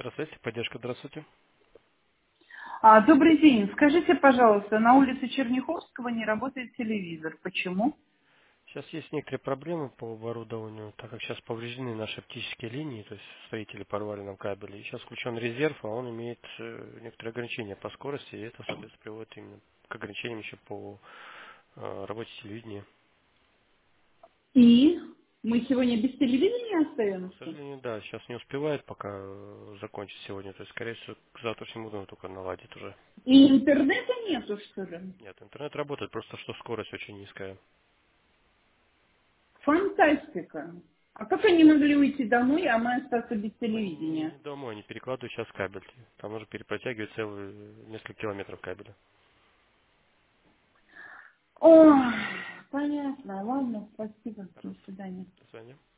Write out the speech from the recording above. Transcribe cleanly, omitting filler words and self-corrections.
Центра связи, поддержка, здравствуйте. Добрый день. Скажите, пожалуйста, на улице Черняховского не работает телевизор. Почему? Сейчас есть некоторые проблемы по оборудованию, так как сейчас повреждены наши оптические линии, то есть строители порвали нам кабели. И сейчас включен резерв, а он имеет некоторые ограничения по скорости, и это, соответственно, приводит именно к ограничениям еще по работе телевидения. И мы сегодня без телевидения Ну, к остаемся? сожалению, да, сейчас не успевает пока закончить сегодня, то есть, скорее всего, к завтрашнему утру только наладит уже. И интернета нету, что ли? Нет, интернет работает, просто что скорость очень низкая. Фантастика. А как они могли уйти домой, а мы остаться без Они телевидения? не домой, они перекладывают сейчас кабель. Там нужно перепротягивать целые несколько километров кабеля. О, понятно. Ладно, спасибо. До Пожалуйста. свидания. До свидания.